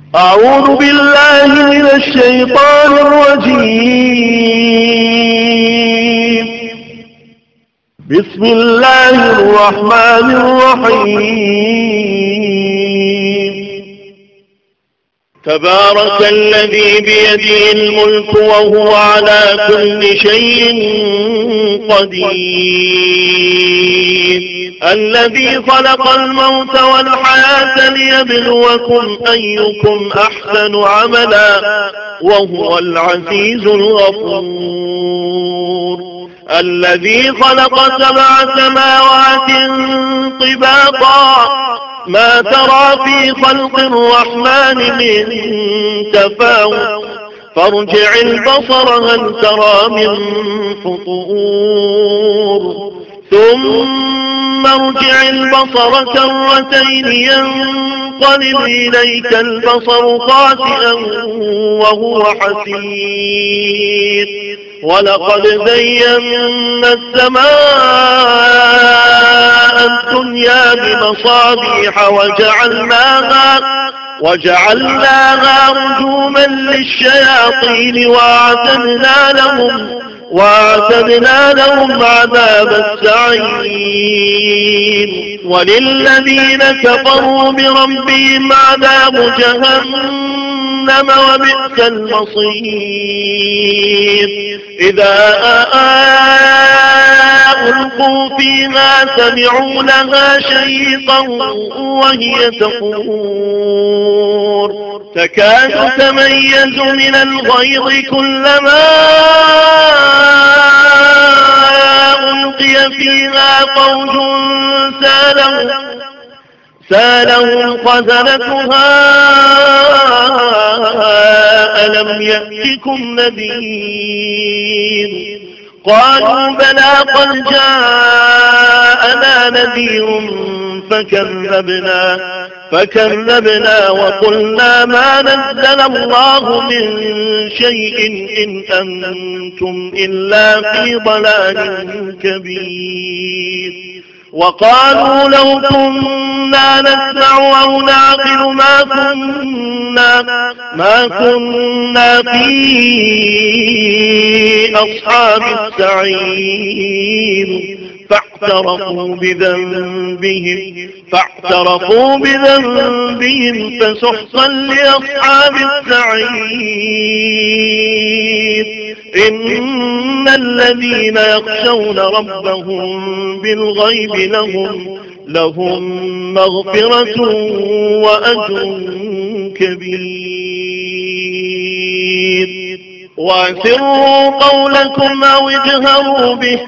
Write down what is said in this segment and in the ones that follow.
أعوذ بالله من الشيطان الرجيم. بسم الله الرحمن الرحيم. تبارك الذي بيده الملك وهو على كل شيء قدير، الذي خلق الموت والحياة ليبلوكم أيكم أحسن عملا وهو العزيز الغفور، الذي خلق 7 سماوات طباقا ما ترى في خلق الرحمن من تفاوت فارجع البصر هل ترى من فطور ثم ارجع البصر كرتين ينقلب إليك البصر خاسئا وهو حسير، ولقد زينا السماء الدنيا بمصابيح وجعلناها رجوما للشياطين وأعتدنا لهم عذاب السعير، وللذين كفروا بربهم عذاب جهنم وبئس المصير. إذا ألقوا فيها سمعوا لها شهيقا وهي تفور تكاد تميز من الغيظ كلما ألقي فيها فوج سالهم خزنتها ألم يأتكم نذير؟ قالوا بلى قد جاءنا نذير فكذبنا وقلنا ما نزل الله من شيء إن أنتم إلا في ضلال كبير. وقالوا لو كنا نسمع أو نعقل ما كنا في أصحاب السعير، فاعترفوا بذنبهم فسحقا لأصحاب السعير. إن الذين يخشون ربهم بالغيب لهم مغفرة وأجر كبير. وأسروا قولكم أو اجهروا به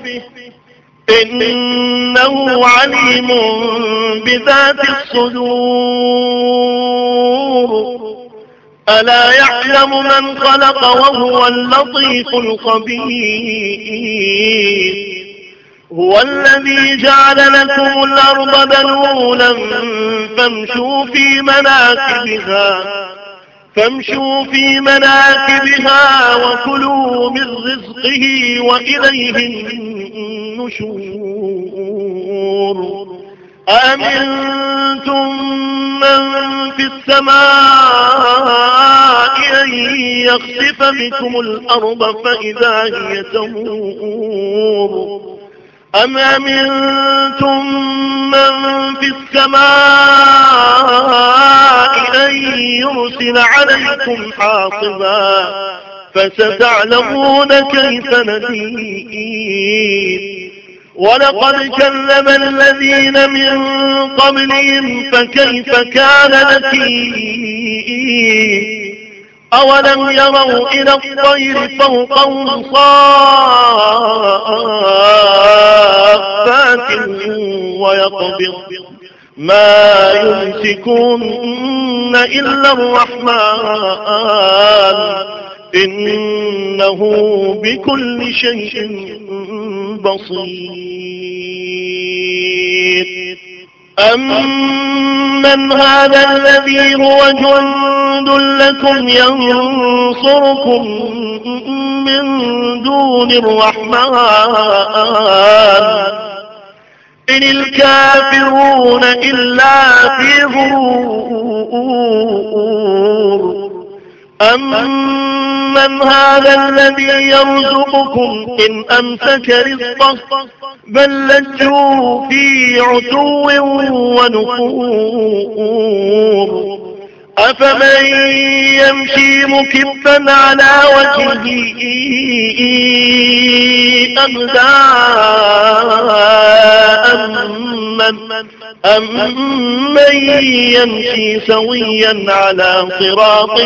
إنه عليم بذات الصدور. ألا يعلم من خلق وهو اللطيف الخبير. هو الذي جعل لكم الأرض ذلولا فامشوا في مناكبها وكلوا من رزقه وإليه النشور. أأمنتم من في السماء أن يخسف بكم الأرض فإذا هي تمور، أم أمنتم من في السماء أن يرسل عليكم حاصبا فستعلمون كيف نذير. ولقد كذب الذين من قبلهم فكيف كان نكير. أولم يروا إلى الطير فوقهم صافات ويقبض ما يمسكون إلا الرحمن إنه بكل شيء بصير. أمن هذا الذي هو جند لكم ينصركم من دون الرحمن إن الكافرون إلا في غرور. أمن هذا الذي يرزقكم إن أمسك رزقه بل لجوا في عتو ونفور أفمن يمشي مكبا على وجهه أهدى أمن يمشي سويا على صراط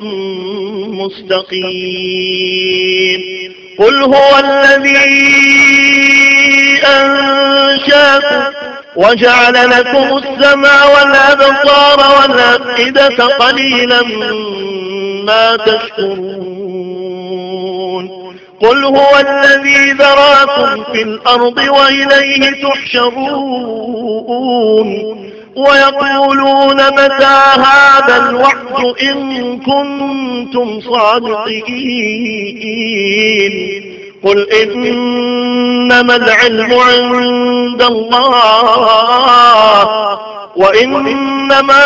مستقيم قل هو الذي أنشاكم وجعل لكم السمع والأبصار والأفئدة قليلا ما تشكرون قل هو الذي ذراكم في الأرض وإليه تحشرون ويقولون متى هذا الوعد إن كنتم صادقين قل إنما العلم عند الله وإنما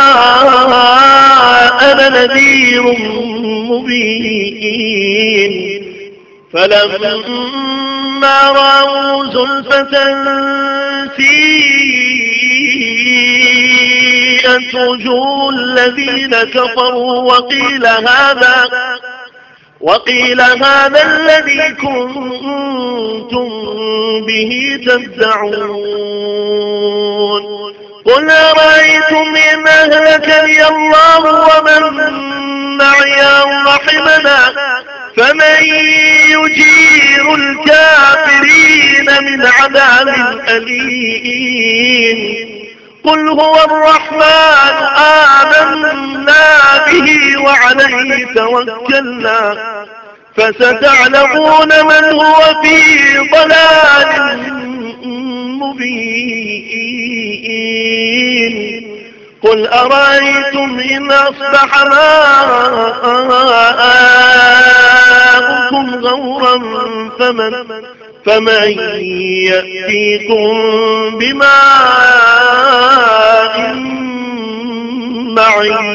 أنا نذير مبين فلما رأوا زلفة سيئت وجوه الذين كفروا وقيل هذا الذي كنتم به تدعون قل أرأيتم إن أهلكني الله ومن معي أو رحمنا فمن يجير الكافرين من عذاب أليم قل هو الرحمن آمنا به وعليه توكلنا فستعلمون من هو في ضلال مبين قل أرأيتم إن أصبح ماؤكم غورا فمن يأتيكم بماء معين